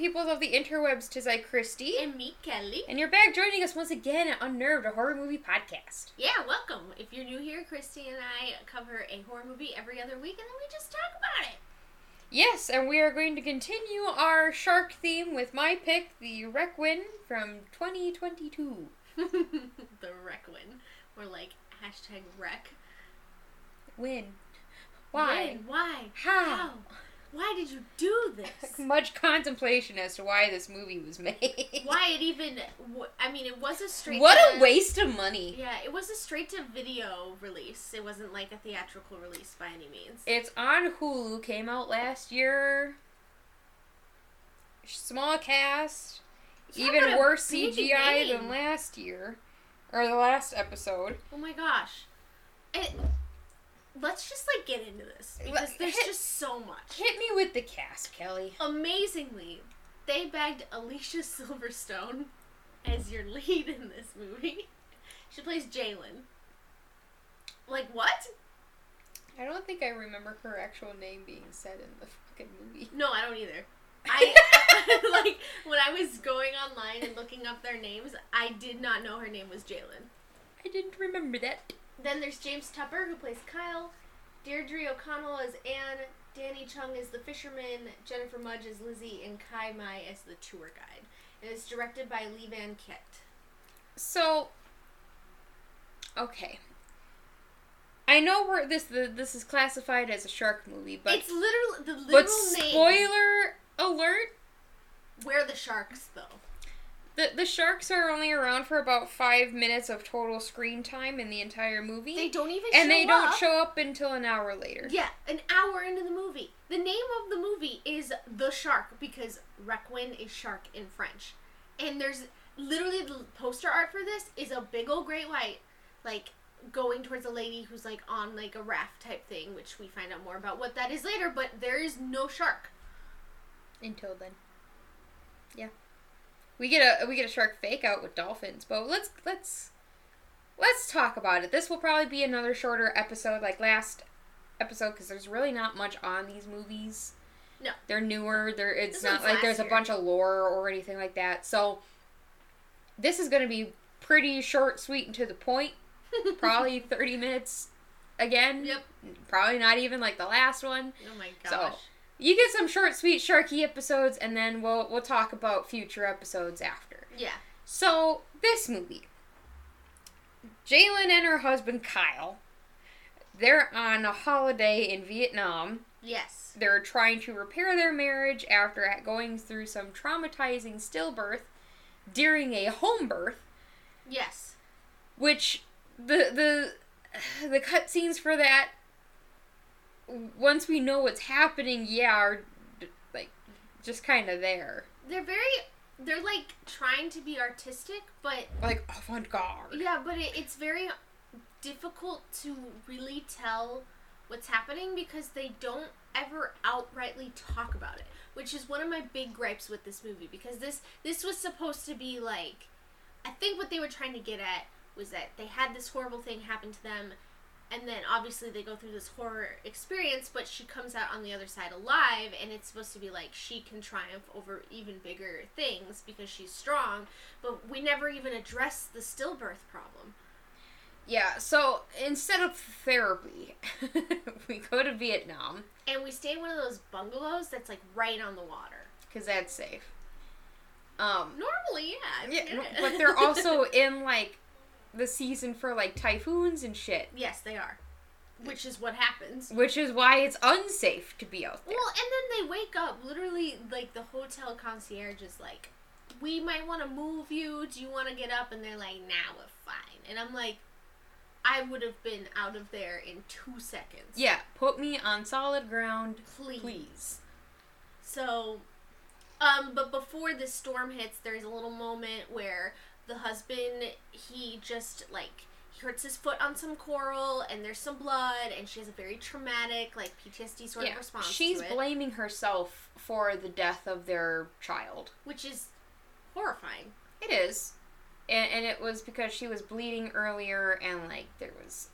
peoples of the interwebs. 'Tis I, Christy. And me, Kelly. And you're back joining us once again at Unnerved, a horror movie podcast. Yeah, welcome. If you're new here, Christy and I cover a horror movie every other week, and then we just talk about it. Yes, and we are going to continue our shark theme with my pick, the Requin from 2022. The Requin. Or like, #Rec. Win. Why? When? Why? How? Why did you do this? Much contemplation as to why this movie was made. Why it even... I mean, it was a straight What to... a waste of money. Yeah, it was a straight-to-video release. It wasn't like a theatrical release by any means. It's on Hulu, came out last year. Small cast. Yeah, Even worse big CGI name. than last year. Or the last episode. Oh my gosh. Let's just, like, get into this. Because there's just so much. Hit me with the cast, Kelly. Amazingly, they bagged Alicia Silverstone as your lead in this movie. She plays Jalen. Like, what? I don't think I remember her actual name being said in the fucking movie. No, I don't either. Like, when I was going online and looking up their names, I did not know her name was Jalen. I didn't remember that. Then there's James Tupper, who plays Kyle. Deirdre O'Connell as Anne. Danny Chung as the fisherman. Jennifer Mudge as Lizzie. And Kai Mai as the tour guide. And it's directed by Lee Van Kett. So, okay. I know this is classified as a shark movie, but... It's literally the literal name. Spoiler alert. Where are the sharks, though? The sharks are only around for about 5 minutes of total screen time in the entire movie. They don't even and they don't show up until an hour later. Yeah, an hour into the movie. The name of the movie is The Shark because Requin is shark in French. And there's literally the poster art for this is a big old great white, like, going towards a lady who's, like, on, like, a raft type thing, which we find out more about what that is later, but there is no shark. Until then. Yeah. We get a shark fake out with dolphins, but let's talk about it. This will probably be another shorter episode like last episode because there's really not much on these movies. No. They're newer. It's This not one's like last there's year. a bunch of lore or anything like that. So this is going to be pretty short, sweet, and to the point. Probably 30 minutes again. Yep. Probably not even like the last one. Oh my gosh. So you get some short, sweet, sharky episodes, and then we'll talk about future episodes after. Yeah. So, this movie. Jalen and her husband, Kyle, they're on a holiday in Vietnam. Yes. They're trying to repair their marriage after going through some traumatizing stillbirth during a home birth. Yes. Which, the cutscenes for that, once we know what's happening, are, like, just kind of there. They're like trying to be artistic, but like avant-garde. Yeah, but it's very difficult to really tell what's happening because they don't ever outrightly talk about it, which is one of my big gripes with this movie because this was supposed to be like, I think what they were trying to get at was that they had this horrible thing happen to them. And then, obviously, they go through this horror experience, but she comes out on the other side alive, and it's supposed to be like she can triumph over even bigger things because she's strong, but we never even address the stillbirth problem. Yeah, so instead of therapy, we go to Vietnam. And we stay in one of those bungalows that's, like, right on the water. Because that's safe. Normally, yeah. But they're also in, like, the season for, like, typhoons and shit. Yes, they are. Which is what happens. Which is why it's unsafe to be out there. Well, and then they wake up, literally, like, the hotel concierge is like, we might want to move you, do you want to get up? And they're like, nah, we're fine. And I'm like, I would have been out of there in 2 seconds. Yeah, put me on solid ground, Please. So, but before the storm hits, there's a little moment where the husband, he just, like, he hurts his foot on some coral, and there's some blood, and she has a very traumatic, like, PTSD sort of response she's to it. blaming herself for the death of their child. Which is horrifying. It is. And it was because she was bleeding earlier, and, like, there was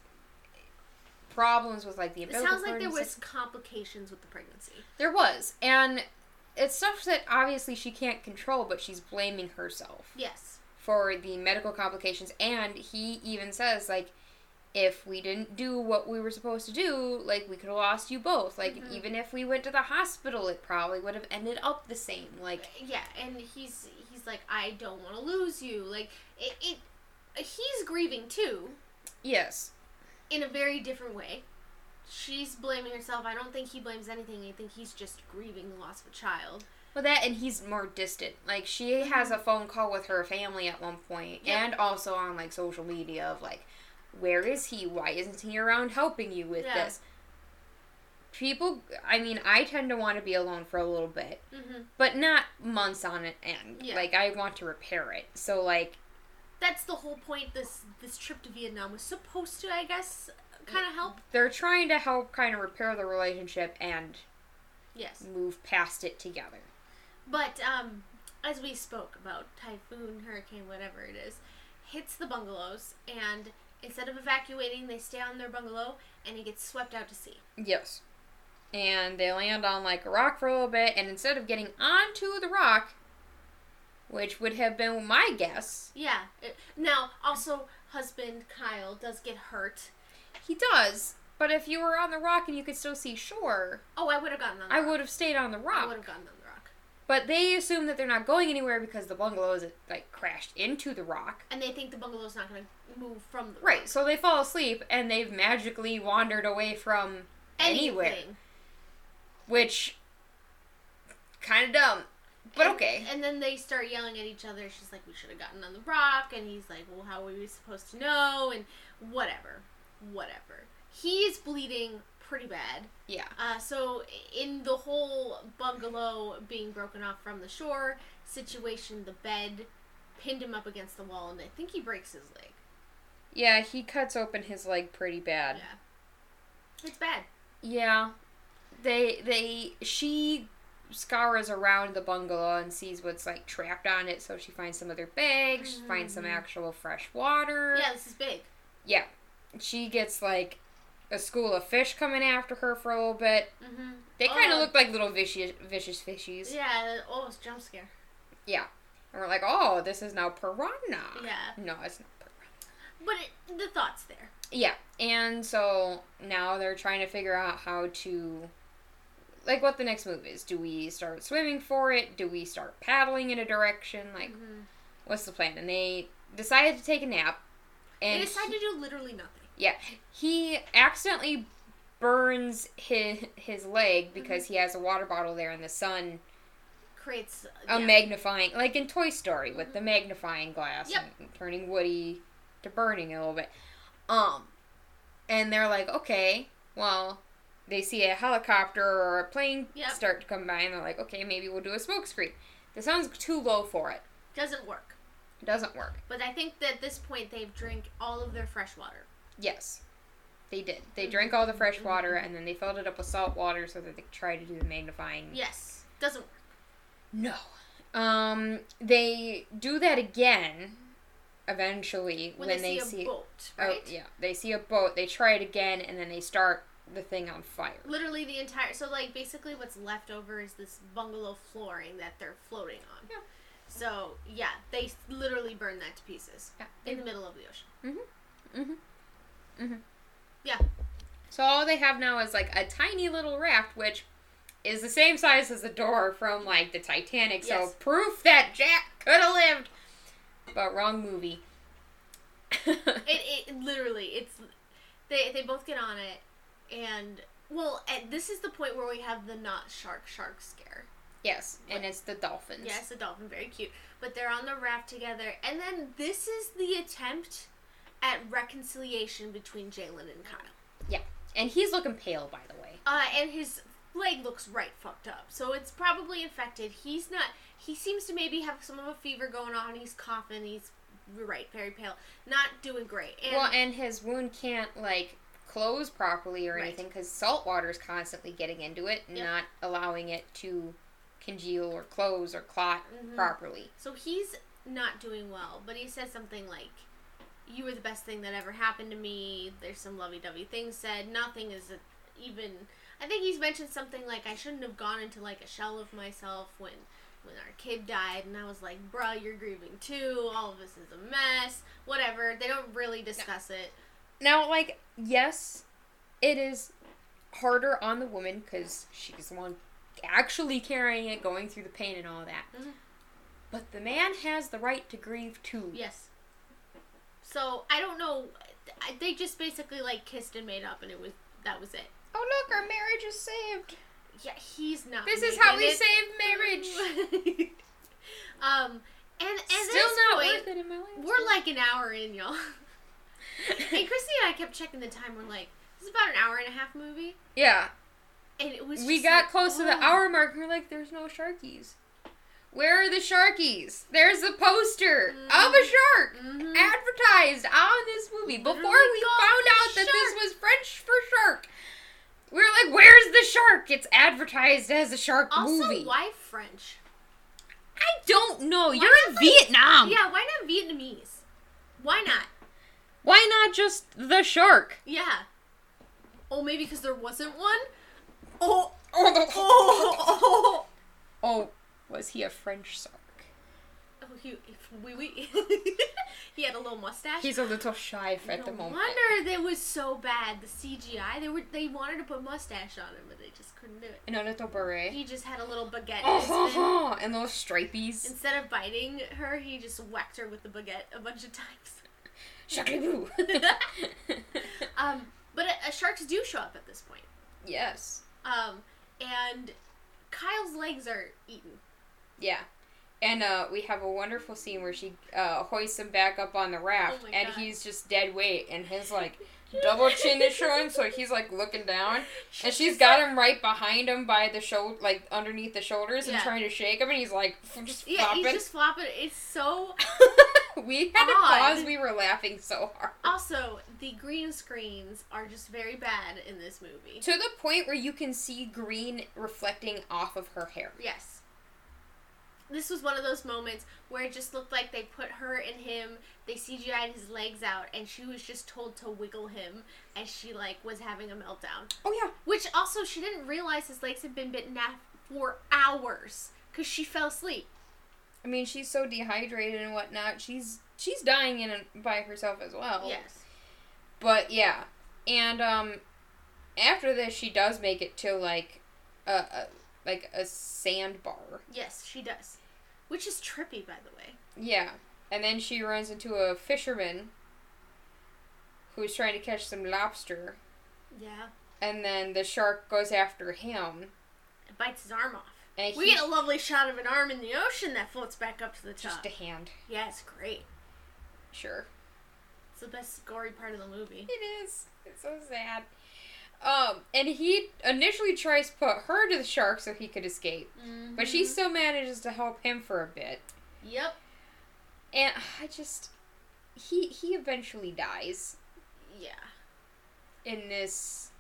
problems with, like, the It umbilical sounds like cord there and was stuff. complications with the pregnancy. There was. And it's stuff that obviously she can't control, but she's blaming herself. Yes. For the medical complications, and he even says, like, if we didn't do what we were supposed to do, like, we could have lost you both. Like, even if we went to the hospital, it probably would have ended up the same. Like, yeah, and he's like, I don't want to lose you. Like, he's grieving too. Yes. In a very different way. She's blaming herself. I don't think he blames anything. I think he's just grieving the loss of a child. Well, that, and he's more distant. Like, she has a phone call with her family at one point, and also on, like, social media of, like, where is he? Why isn't he around helping you with this? People, I mean, I tend to want to be alone for a little bit, but not months on end. Yeah. Like, I want to repair it. So, like... That's the whole point this trip to Vietnam was supposed to, I guess, kind of help. They're trying to help kind of repair the relationship and move past it together. But, as we spoke about, typhoon, hurricane, whatever it is, hits the bungalows, and instead of evacuating, they stay on their bungalow, and it gets swept out to sea. Yes. And they land on, like, a rock for a little bit, and instead of getting onto the rock, which would have been my guess. Yeah. Now, also, husband Kyle does get hurt. He does. But if you were on the rock and you could still see shore... Oh, I would have gotten on the rock. I would have stayed on the rock. I would have gotten on the rock. But they assume that they're not going anywhere because the bungalow is, like, crashed into the rock. And they think the bungalow's not going to move from the rock. Right, so they fall asleep, and they've magically wandered away from anywhere. Which... kind of dumb. But okay. And then they start yelling at each other. She's like, we should have gotten on the rock. And he's like, well, how were we supposed to know? And whatever. He's bleeding pretty bad. Yeah. So in the whole bungalow being broken off from the shore situation, the bed pinned him up against the wall, and I think he breaks his leg. Yeah, he cuts open his leg pretty bad. Yeah. It's bad. Yeah. She scours around the bungalow and sees what's, like, trapped on it, so she finds some other bags, she finds some actual fresh water. Yeah, this is big. Yeah. She gets, like, a school of fish coming after her for a little bit. They kind of look like little vicious fishies. Yeah, it's a jump scare. Yeah. And we're like, oh, this is now piranha. Yeah. No, it's not piranha. But the thought's there. Yeah. And so now they're trying to figure out how to... like, what the next move is. Do we start swimming for it? Do we start paddling in a direction? Like, what's the plan? And they decided to take a nap. And they decided to do literally nothing. Yeah. He accidentally burns his leg because he has a water bottle there, and the sun creates a magnifying... like in Toy Story with the magnifying glass and turning Woody to burning a little bit. And they're like, okay, well... they see a helicopter or a plane start to come by, and they're like, okay, maybe we'll do a smoke screen. The sun's too low for it. Doesn't work. It doesn't work. But I think that at this point, they've drank all of their fresh water. Yes. They did. They drank all the fresh water, and then they filled it up with salt water so that they could try to do the magnifying. Yes. Doesn't work. No. They do that again, eventually, when they see a boat, right? Oh, yeah. They see a boat, they try it again, and then they start... the thing on fire. Literally the entire... so, like, basically what's left over is this bungalow flooring that they're floating on. Yeah. So, yeah, they literally burn that to pieces. Yeah. In the middle of the ocean. Yeah. So all they have now is, like, a tiny little raft, which is the same size as the door from, like, the Titanic. Yes. So, proof that Jack could have lived. But wrong movie. it literally, it's... They both get on it. And, well, this is the point where we have the not shark scare. Yes, and it's the dolphins. Yes, the dolphin, very cute. But they're on the raft together. And then this is the attempt at reconciliation between Jalen and Kyle. Yeah, and he's looking pale, by the way. And his leg looks right fucked up. So it's probably infected. He seems to maybe have some of a fever going on. He's coughing. He's, right, very pale. Not doing great. And his wound can't, like... close properly or anything because salt water is constantly getting into it and not allowing it to congeal or close or clot properly. So he's not doing well, but he says something like, you were the best thing that ever happened to me. There's some lovey-dovey things said. Nothing is even... I think he's mentioned something like, I shouldn't have gone into, like, a shell of myself when our kid died, and I was like, bruh, you're grieving too, all of this is a mess, whatever. They don't really discuss it. Now, like, yes, it is harder on the woman, because she's the one actually carrying it, going through the pain and all that. Mm-hmm. But the man has the right to grieve too. Yes. So, I don't know, they just basically, like, kissed and made up, and that was it. Oh, look, our marriage is saved. Yeah, he's not. This is how we save marriage. And still not worth it in my life. We're like an hour in, y'all. And Christy and I kept checking the time. We're like, this is about an hour and a half movie. Yeah. And it was. We got close to the hour mark, and we're like, "There's no Sharkies. Where are the Sharkies? There's a poster of a shark advertised on this movie before we found out that this was French for shark." We were like, where's the shark? It's advertised as a shark movie. Also, why French? I don't know. You're in Vietnam. Yeah, why not Vietnamese? Why not? Why not just the shark? Yeah. Oh, maybe because there wasn't one? Oh, was he a French shark? Oh, he had a little mustache. He's a little shy at the moment. No wonder it was so bad. The CGI. They wanted to put mustache on him, but they just couldn't do it. And a little beret. He just had a little baguette. In his and those stripies. Instead of biting her, he just whacked her with the baguette a bunch of times. Shakly-boo. But sharks do show up at this point. Yes. And Kyle's legs are eaten. Yeah. And we have a wonderful scene where she hoists him back up on the raft, and he's just dead weight, and his, like, double chin is showing, so he's, like, looking down, and she's got him right behind him by the shoulder, like, underneath the shoulders, and trying to shake him, and he's, like, just flopping. Yeah, he's just flopping. It's so we had to pause. We were laughing so hard. Also, the green screens are just very bad in this movie. To the point where you can see green reflecting off of her hair. Yes. This was one of those moments where it just looked like they put her and him, they CGI'd his legs out, and she was just told to wiggle him as she, like, was having a meltdown. Oh, yeah. Which, also, she didn't realize his legs had been bitten off for hours, because she fell asleep. I mean, she's so dehydrated and whatnot, she's dying in by herself as well. Yes. But, yeah. And, after this, she does make it to, like a sandbar. Yes, she does. Which is trippy, by the way. Yeah. And then she runs into a fisherman who's trying to catch some lobster. Yeah. And then the shark goes after him. It bites his arm off. And we get a lovely shot of an arm in the ocean that floats back up to the top. Just a hand. Yeah, it's great. Sure. It's the best gory part of the movie. It is. It's so sad. And he initially tries to put her to the shark so he could escape. Mm-hmm. But she still manages to help him for a bit. Yep. And he eventually dies. Yeah. In this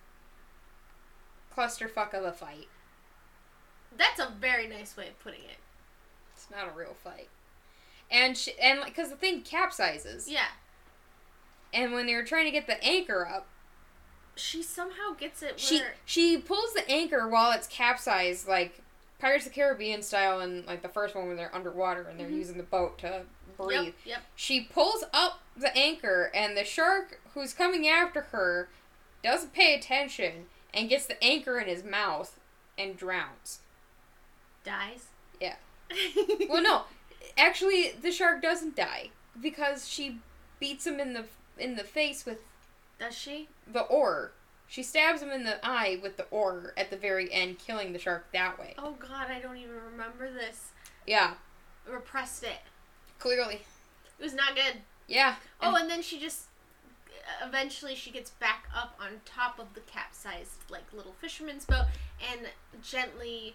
clusterfuck of a fight. That's a very nice way of putting it. It's not a real fight. And because the thing capsizes. Yeah. And when they were trying to get the anchor up, she somehow gets it where... She pulls the anchor while it's capsized, like Pirates of the Caribbean style, and like the first one where they're underwater and they're using the boat to breathe. Yep. She pulls up the anchor, and the shark who's coming after her doesn't pay attention and gets the anchor in his mouth and drowns. Dies? Yeah. Well, no. Actually, the shark doesn't die because she beats him in the face with... Does she? The oar. She stabs him in the eye with the oar at the very end, killing the shark that way. Oh god, I don't even remember this. Yeah. Repressed it. Clearly. It was not good. Yeah. And then she just... Eventually she gets back up on top of the capsized, like, little fisherman's boat and gently,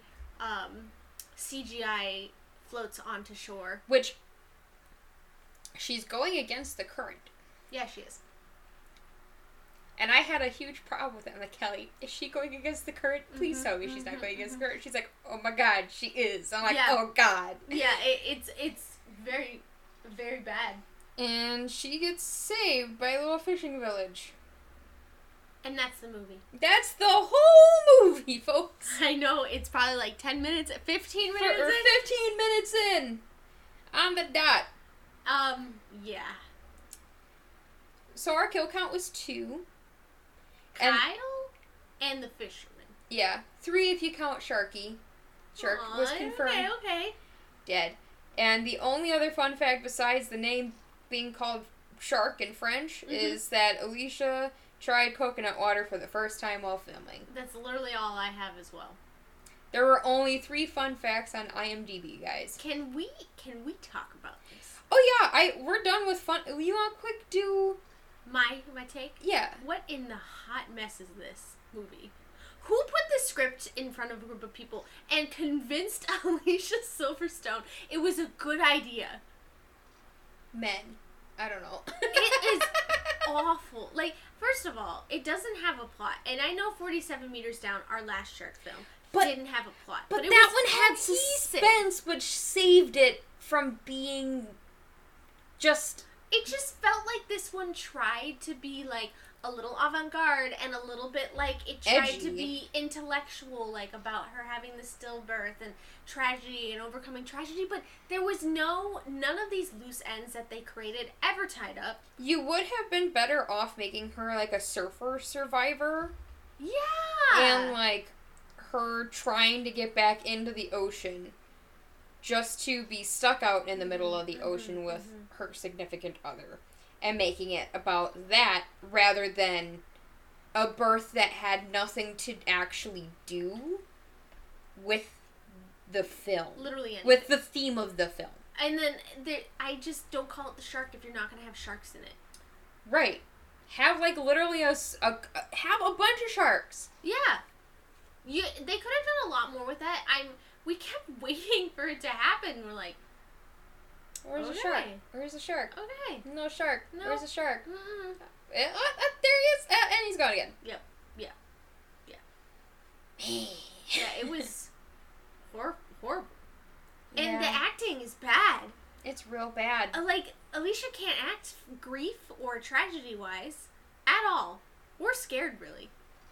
CGI floats onto shore. Which... She's going against the current. Yeah, she is. And I had a huge problem with it. I'm like, Kelly, is she going against the current? Please tell me she's not going against the current. She's like, oh my god, she is. I'm like, oh god. Yeah, it's very, very bad. And she gets saved by a little fishing village. And that's the movie. That's the whole movie, folks. I know, it's probably like 10 minutes, 15 minutes Or in. 15 minutes in. On the dot. Yeah. So our kill count was 2. Kyle and the fisherman. Yeah. 3 if you count Sharky. Shark was confirmed Okay. dead. And the only other fun fact besides the name being called Shark in French is that Alicia tried coconut water for the first time while filming. That's literally all I have as well. There were only 3 fun facts on IMDb, guys. Can we talk about this? Oh yeah, we're done with fun. You want to quick do My take? Yeah. What in the hot mess is this movie? Who put the script in front of a group of people and convinced Alicia Silverstone it was a good idea? Men. I don't know. It is awful. Like, first of all, it doesn't have a plot. And I know 47 Meters Down, our last shark film, didn't have a plot. But it that was one had cohesive. suspense, which saved it from being just... It just felt like this one tried to be, like, a little avant-garde and a little bit, like, it tried edgy. to be intellectual, like, about her having the stillbirth and tragedy and overcoming tragedy, but there was none of these loose ends that they created ever tied up. You would have been better off making her, like, a surfer survivor. Yeah! And, like, her trying to get back into the ocean just to be stuck out in the middle of the ocean with her significant other. And making it about that rather than a birth that had nothing to actually do with the film. Literally anything. With the theme of the film. And then, I just don't call it the shark if you're not going to have sharks in it. Right. Have, like, literally have a bunch of sharks. Yeah. They could have done a lot more with that. We kept waiting for it to happen. We're like, Where's the shark? Where's the shark? okay. No shark. No. Where's the shark? Mm-mm. There he is. And he's gone again. Yep. Yeah. Yeah. Yeah, it was horrible. And Yeah. the acting is bad. It's real bad. Like, Alicia can't act grief or tragedy-wise at all. Or scared, really.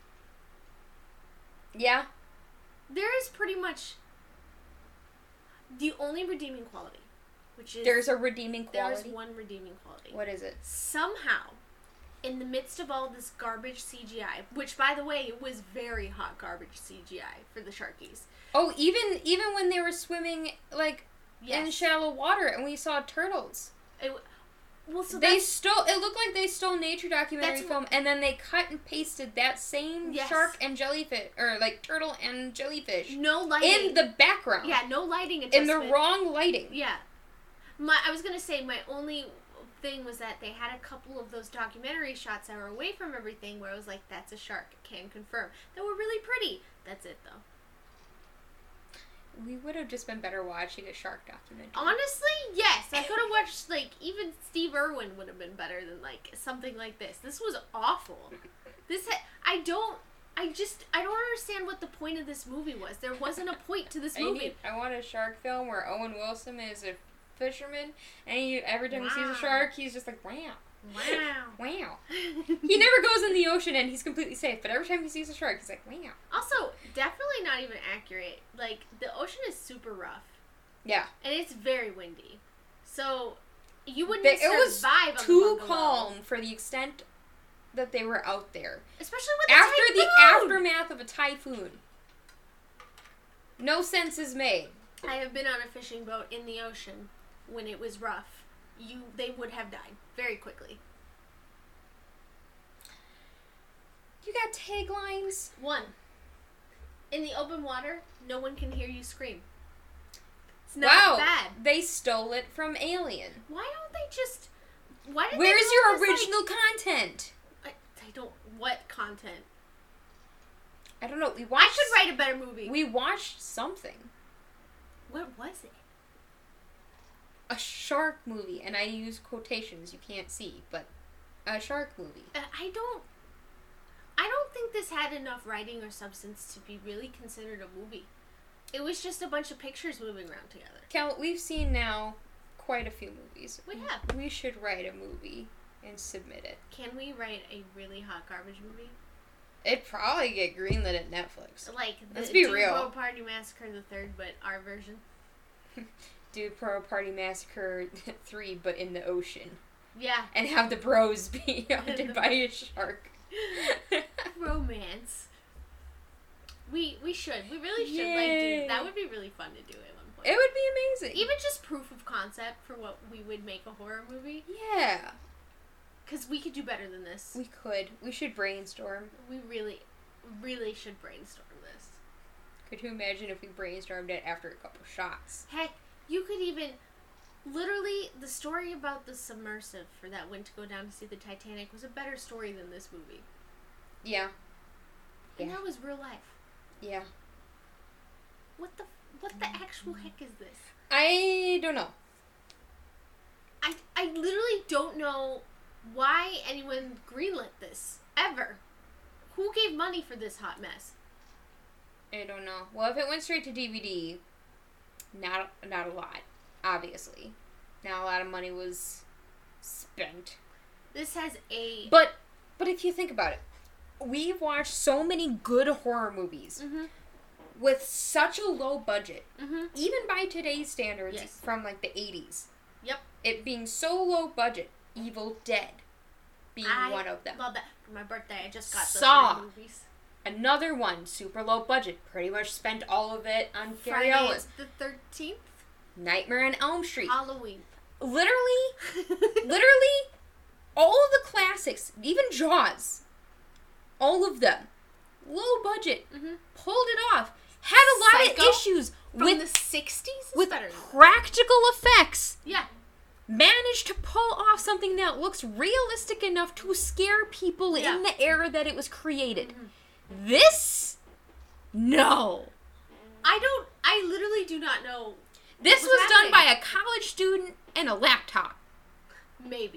Yeah. There is pretty much the only redeeming quality, which is... There's a redeeming There quality. is one redeeming quality. What is it? Somehow, in the midst of all this garbage CGI, which, by the way, it was very hot garbage CGI for the Sharkies. Oh, even when they were swimming, like, in Yes. shallow water and we saw turtles. It looked like they stole nature documentary That's- film and then they cut and pasted that same Yes. shark and jellyfish, or, like, turtle and jellyfish no lighting. in the background. Yeah, no lighting In adjustment. the wrong lighting. Yeah. I was going to say, my only thing was that they had a couple of those documentary shots that were away from everything where I was like, that's a shark, can confirm. That were really pretty. That's it, though. We would have just been better watching a shark documentary. Honestly, yes. I could have watched, like, even Steve Irwin would have been better than, like, something like this. This was awful. I don't understand what the point of this movie was. There wasn't a point to this movie. I want a shark film where Owen Wilson is a fisherman, and every time he sees Wow. a shark, he's just like, wow. Wow. Wow. He never goes in the ocean and he's completely safe, but every time he sees a shark, he's like, wow. Also, definitely not even accurate. Like, the ocean is super rough. Yeah. And it's very windy. So, you wouldn't It was survive on the too bungalow. calm for the extent that they were out there. Especially with the After the typhoon! aftermath of a typhoon. No sense is made. I have been on a fishing boat in the ocean when it was rough. They would have died very quickly. You got taglines? 1. In the open water, no one can hear you scream. It's not bad. They stole it from Alien. Why don't they just... Why did Where's they your call this, original content? I don't... What content? I don't know. I could write a better movie. We watched something. What was it? A shark movie, and I use quotations you can't see, but a shark movie. I don't think this had enough writing or substance to be really considered a movie. It was just a bunch of pictures moving around together. Cal, we've seen now quite a few movies. We have. We should write a movie and submit it. Can we write a really hot garbage movie? It'd probably get greenlit at Netflix. Like, Let's be real. Pro Party Massacre the Third, but our version. Do Pro Party Massacre 3, but in the ocean. Yeah. And have the bros be hunted by a shark. Romance. We should. We really should. Yay. Like, that would be really fun to do at one point. It would be amazing. Even just proof of concept for what we would make a horror movie. Yeah. Because we could do better than this. We could. We should brainstorm. We really, really should brainstorm this. Could you imagine if we brainstormed it after a couple shots? Heck, you could even... Literally, the story about the submersive for that went to go down to see the Titanic was a better story than this movie. Yeah. And Yeah. that was real life. Yeah. What the actual heck is this? I don't know. I literally don't know why anyone greenlit this, ever. Who gave money for this hot mess? I don't know. Well, if it went straight to DVD, not a lot, obviously. Not a lot of money was spent. This has a... But if you think about it, we've watched so many good horror movies Mm-hmm. with such a low budget, Mm-hmm. even by today's standards, Yes. from like the 80s. Yep. It being so low budget, Evil Dead being one of them. Love that. For my birthday, I just got the Saw. 3 movies. Another one, super low budget, pretty much spent all of it on Gary Friday Ellis. the 13th. Nightmare on Elm Street. Halloween. Literally, all of the classics, even Jaws, all of them, low budget, Mm-hmm. pulled it off. Had a lot Psycho? of issues From with the 60s? It's with better than practical effects. Yeah. Managed to pull off something that looks realistic enough to scare people Yeah. in the era that it was created. Mm-hmm. This? No. I literally do not know. This What was was done by happening? a college student and a laptop. Maybe.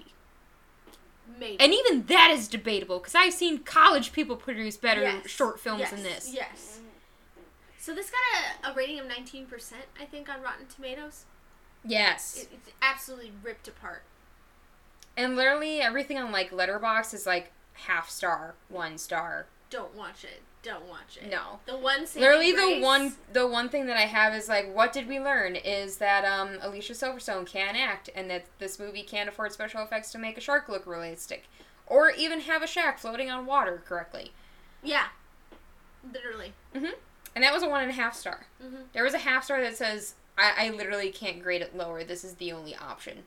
And even that is debatable, because I've seen college people produce better Yes. short films Yes. than this. Yes. So this got a rating of 19%, I think, on Rotten Tomatoes. Yes. It's absolutely ripped apart. And literally everything on, like, Letterboxd is, like, half star, 1 star. Don't watch it. Don't watch it. No. The one saving Literally grace, the one thing that I have is, like, what did we learn? Is that, Alicia Silverstone can't act, and that this movie can't afford special effects to make a shark look realistic. Or even have a shack floating on water correctly. Yeah. Literally. Mm-hmm. And that was a 1.5 star. Mm-hmm. There was a half star that says, I literally can't grade it lower. This is the only option.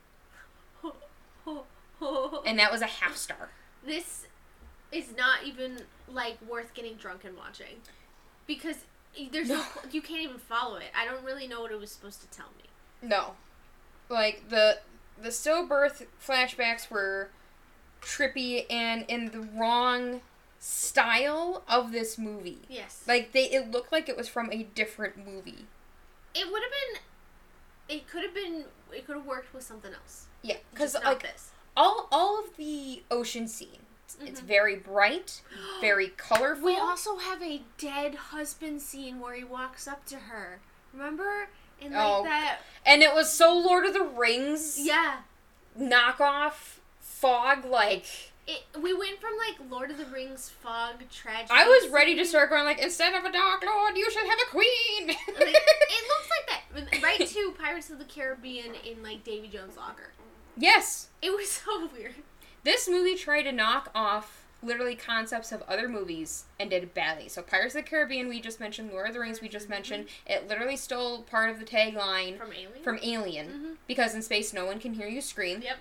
And that was a half star. This is not even, like, worth getting drunk and watching. Because there's no, you can't even follow it. I don't really know what it was supposed to tell me. No. Like, the stillbirth flashbacks were trippy and in the wrong style of this movie. Yes. Like, it looked like it was from a different movie. It would have been, it could have worked with something else. Yeah, because, Just not like, this. all of the ocean scenes, it's very bright, very colorful. We also have a dead husband scene where he walks up to her. Remember? In, like, Oh. that... And it was so Lord of the Rings Yeah. knockoff fog, like... We went from, like, Lord of the Rings fog tragedy. I was ready to start going, like, instead of a Dark Lord, you should have a queen! Like, it looks like that. Right to Pirates of the Caribbean in, like, Davy Jones' Locker. Yes! It was so weird. This movie tried to knock off literally concepts of other movies and did it badly. So Pirates of the Caribbean we just mentioned, Lord of the Rings we just mentioned. It literally stole part of the tagline From Alien? Alien. Because in space no one can hear you scream. Yep.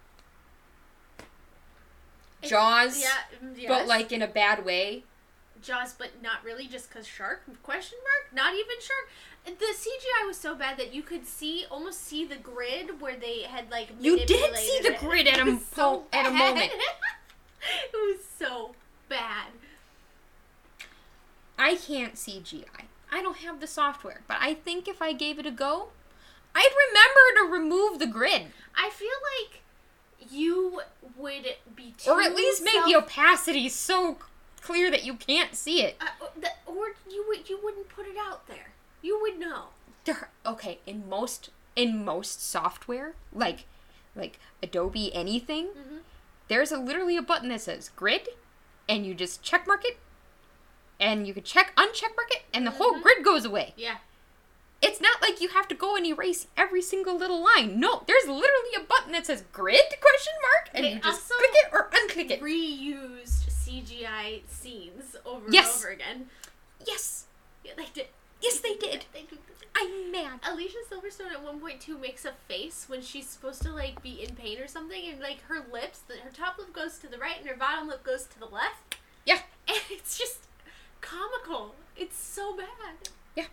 Jaws, Yes. but like in a bad way. Jaws, but not really, just because shark? Question mark? Not even shark? The CGI was so bad that you could almost see the grid where they had, like, You did manipulated see the it. grid at It a was so at a bad. moment. It was so bad. I can't CGI. I don't have the software, but I think if I gave it a go, I'd remember to remove the grid. I feel like you would be too... Or at least make the opacity so clear that you can't see it. or you wouldn't put it out there. You would know. Okay, in most software, like Adobe anything, there's literally a button that says grid, and you just check mark it, and you could uncheck mark it, and the whole grid goes away. Yeah. It's not like you have to go and erase every single little line. No, there's literally a button that says grid, ? And you just click it or unclick it. Reused CGI scenes over and over again. Yes. Yeah, they did. Yes, they did. I'm mad. Alicia Silverstone at one point too makes a face when she's supposed to like be in pain or something, and like her lips, her top lip goes to the right and her bottom lip goes to the left. Yeah. And it's just comical. It's so bad. Yeah.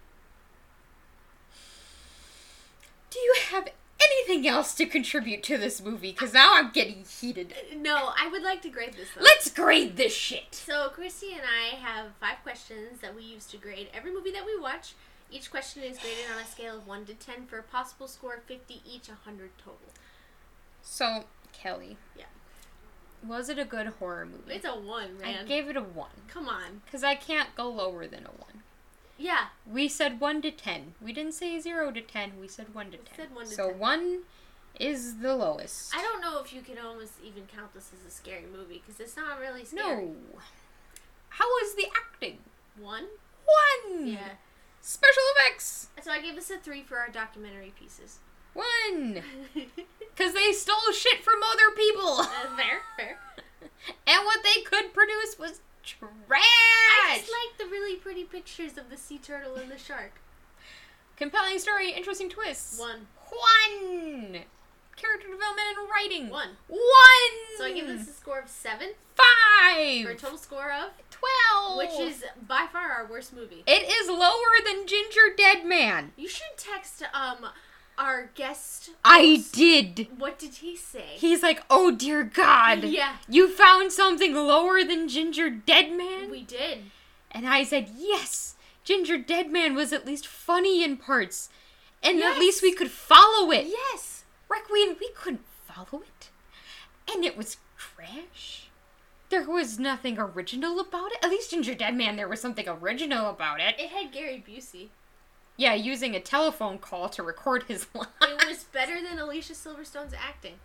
Do you have anything else to contribute to this movie? Because now I'm getting heated. No, I would like to grade this though. Let's grade this shit. So Christy and I have 5 questions that we use to grade every movie that we watch. Each question is graded on a scale of 1 to 10 for a possible score of 50 each, 100 total. So, Kelly. Yeah. Was it a good horror movie? It's a 1, man. I gave it a 1. Come on. Because I can't go lower than a 1. Yeah. We said 1 to 10. We didn't say 0 to 10. We said 1 to 10. We said 1 to so 10. 1 is the lowest. I don't know if you can almost even count this as a scary movie, because it's not really scary. No. How was the acting? 1? 1! Yeah. Special effects! So I gave this a 3 for our documentary pieces. 1! Because they stole shit from other people! Fair. And what they could produce was trash! I just like the really pretty pictures of the sea turtle and the shark. Compelling story, interesting twists. 1. 1! Character development and writing. 1. 1! So I give this a score of 7. 5! For a total score of 12! Which is by far our worst movie. It is lower than Ginger Dead Man. You should text our guest. I did. What did he say? He's like, oh dear God. Yeah. You found something lower than Ginger Dead Man? We did. And I said, yes. Ginger Dead Man was at least funny in parts. And Yes. at least we could follow it. Yes. Requiem, we couldn't follow it. And it was trash. There was nothing original about it. At least Ginger Dead Man, there was something original about it. It had Gary Busey. Yeah, using a telephone call to record his line. It was better than Alicia Silverstone's acting.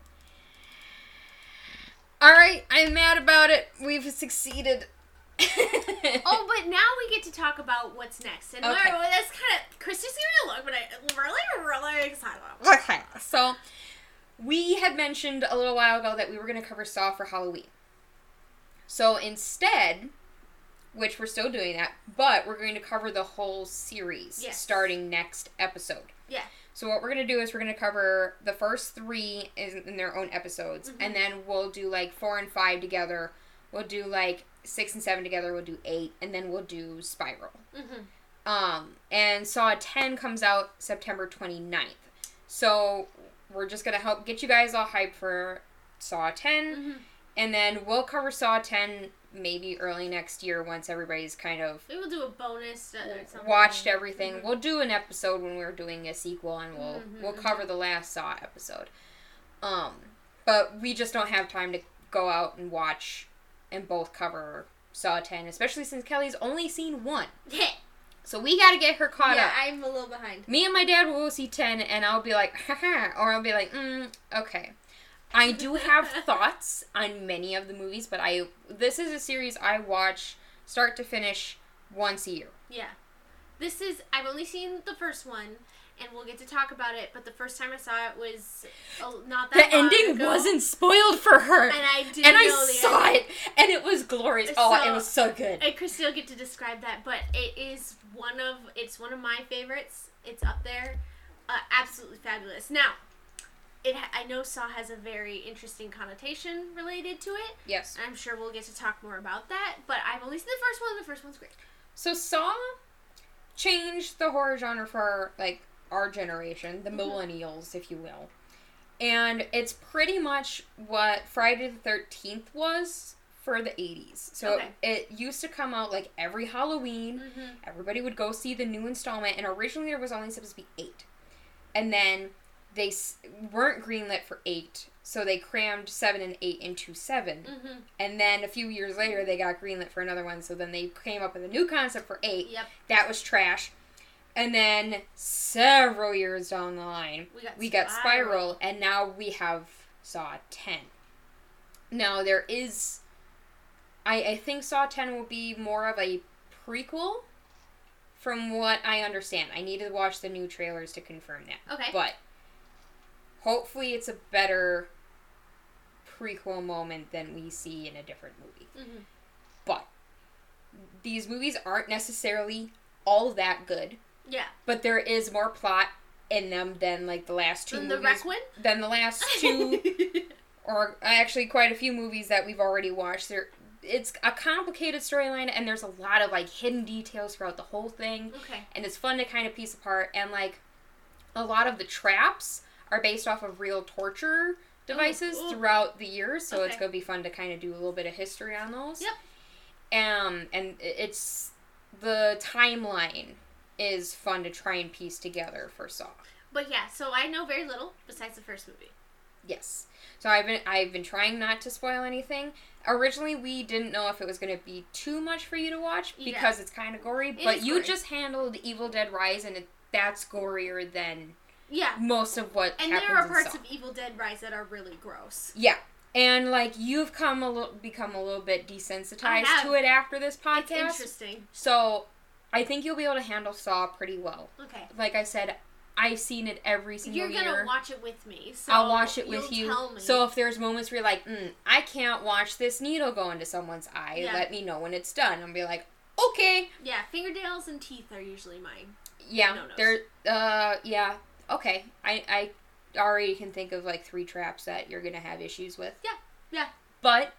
Alright, I'm mad about it. We've succeeded. Oh, but now we get to talk about what's next. And Okay. that's kind of... Christy's giving me a look, but I'm really excited about it. Okay, so we had mentioned a little while ago that we were going to cover Saw for Halloween. So instead, which we're still doing that, but we're going to cover the whole series starting next episode. Yeah. So what we're going to do is we're going to cover the first 3 in their own episodes, and then we'll do like 4 and 5 together. We'll do like 6 and 7 together. We'll do 8, and then we'll do Spiral. And Saw 10 comes out September 29th. So we're just going to help get you guys all hyped for Saw 10. And then we'll cover Saw 10 maybe early next year once everybody's kind of Maybe we'll do a bonus or something. watched everything. We'll do an episode when we're doing a sequel, and we'll cover the last Saw episode. But we just don't have time to go out and watch and both cover Saw 10, especially since Kelly's only seen 1. Yeah. So we gotta get her caught up. Yeah, I'm a little behind. Me and my dad will go see 10, and I'll be like, haha, or I'll be like, okay. I do have thoughts on many of the movies, but this is a series I watch start to finish once a year. Yeah. I've only seen the first one, and we'll get to talk about it, but the first time I saw it was not that long The ending ago. wasn't spoiled for her. And I didn't And I know the saw ending. it, and it was glorious. So- It was so good. And Christy will get to describe that, but it's one of my favorites. It's up there. Absolutely fabulous. Now, I know Saw has a very interesting connotation related to it. Yes. I'm sure we'll get to talk more about that, but I've only seen the first one, and the first one's great. So Saw changed the horror genre for, like, our generation, the millennials, if you will. And it's pretty much what Friday the 13th was for the 80s. So Okay. it used to come out, like, every Halloween. Everybody would go see the new installment, and originally there was only supposed to be 8. And then they weren't greenlit for 8, so they crammed 7 and 8 into 7. And then a few years later, they got greenlit for another one, so then they came up with a new concept for 8. Yep. That was trash. And then several years down the line, we got Spiral, and now we have Saw 10. Now, there is I think Saw 10 will be more of a prequel from what I understand. I need to watch the new trailers to confirm that. Okay. But hopefully it's a better prequel moment than we see in a different movie. Mm-hmm. But these movies aren't necessarily all that good. Yeah. But there is more plot in them than like the last two movies. The Requiem? Than the last two, or actually quite a few movies that we've already watched. It's a complicated storyline, and there's a lot of like hidden details throughout the whole thing. Okay. And it's fun to kind of piece apart. And like a lot of the traps are based off of real torture devices throughout the years, so it's gonna be fun to kind of do a little bit of history on those. Yep. And it's the timeline is fun to try and piece together for Saw. But yeah, so I know very little besides the first movie. Yes. So I've been trying not to spoil anything. Originally, we didn't know if it was going to be too much for you to watch because it's kind of gory. But you just handled Evil Dead Rise, and that's gorier than most of what happens in Saw. And there are parts of Evil Dead Rise that are really gross. Yeah. And, like, you've become a little bit desensitized to it after this podcast. It's interesting. So, I think you'll be able to handle Saw pretty well. Okay. Like I said, I've seen it every single year. You're going to watch it with me. So I'll watch it with you. Tell me. So if there's moments where you're like, I can't watch this needle go into someone's eye, let me know when it's done. I'll be like, okay. Yeah, fingernails and teeth are usually mine. Yeah, okay. I already can think of like 3 traps that you're going to have issues with. Yeah. But,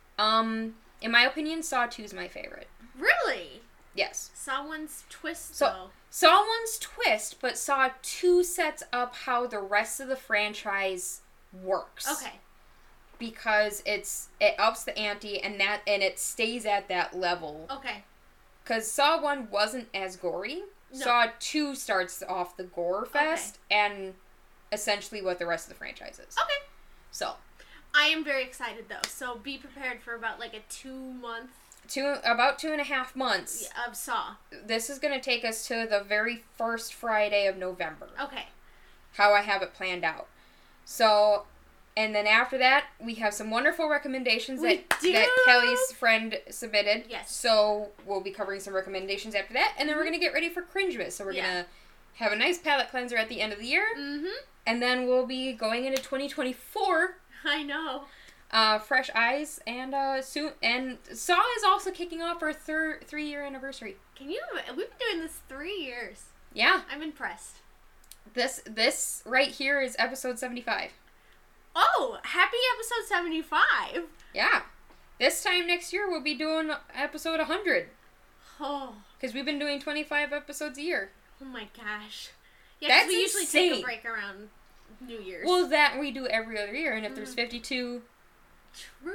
in my opinion, Saw 2 is my favorite. Really? Yes. Saw 1's twist, though. Saw 1's twist, but Saw 2 sets up how the rest of the franchise works. Okay. Because it ups the ante and it stays at that level. Okay. Because Saw 1 wasn't as gory. No. Saw 2 starts off the gore fest and essentially what the rest of the franchise is. Okay. So. I am very excited, though. So be prepared for about like a 2-month... About 2.5 months. Of Saw. This is going to take us to the very first Friday of November. Okay. How I have it planned out. So, and then after that, we have some wonderful recommendations that Kelly's friend submitted. Yes. So, we'll be covering some recommendations after that. And then we're going to get ready for Cringemas. So, we're going to have a nice palate cleanser at the end of the year. Mm-hmm. And then we'll be going into 2024. I know. Fresh eyes, and soon, and Saw is also kicking off our 3-year anniversary. Can you? We've been doing this 3 years. Yeah, I'm impressed. This right here is episode 75. Oh, happy episode 75! Yeah, this time next year we'll be doing episode 100. Oh, because we've been doing 25 episodes a year. Oh my gosh! Yeah, that's we usually insane. Take a break around New Year's. Well, that we do every other year, and if there's 52. True.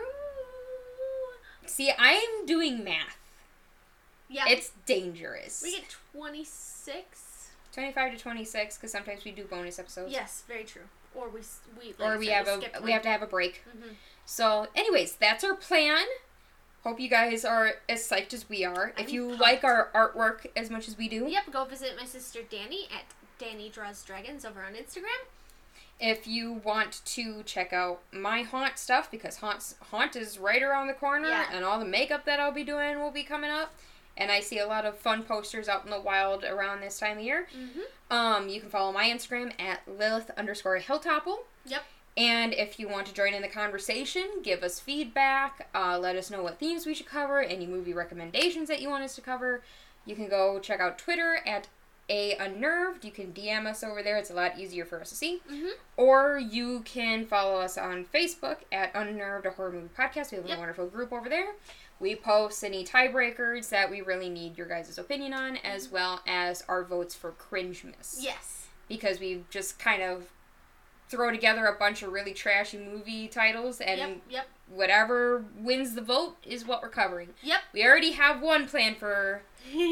See, I am doing math. Yeah. It's dangerous. We get 26? 25 to 26, because sometimes we do bonus episodes. Yes, very true. Or we have to have a break. Mm-hmm. So, anyways, that's our plan. Hope you guys are as psyched as we are. If you like our artwork as much as we do. Yep, go visit my sister Danny at Danny Draws Dragons over on Instagram. If you want to check out my Haunt stuff, because Haunt is right around the corner, and all the makeup that I'll be doing will be coming up. And I see a lot of fun posters out in the wild around this time of year. Mm-hmm. You can follow my Instagram at Lilith_Hilltopple. Yep. And if you want to join in the conversation, give us feedback, let us know what themes we should cover, any movie recommendations that you want us to cover. You can go check out Twitter at @Unnerved. You can DM us over there. It's a lot easier for us to see. Mm-hmm. Or you can follow us on Facebook at Unnerved, a horror movie podcast. We have a wonderful group over there. We post any tiebreakers that we really need your guys' opinion on, as well as our votes for Cringemas. Yes. Because we just kind of throw together a bunch of really trashy movie titles, and whatever wins the vote is what we're covering. Yep. We already have one planned for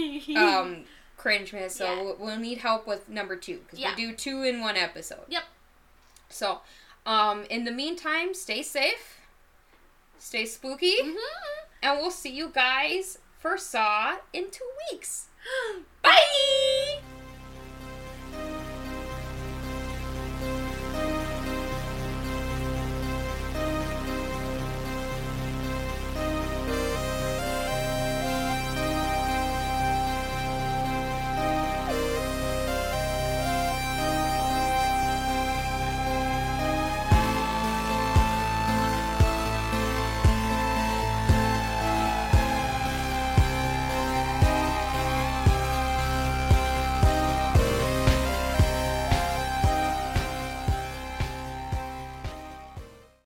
Cringemas, so we'll need help with number 2, because we do 2 in one episode. Yep. So, in the meantime, stay safe, stay spooky, and we'll see you guys for Saw in 2 weeks. Bye!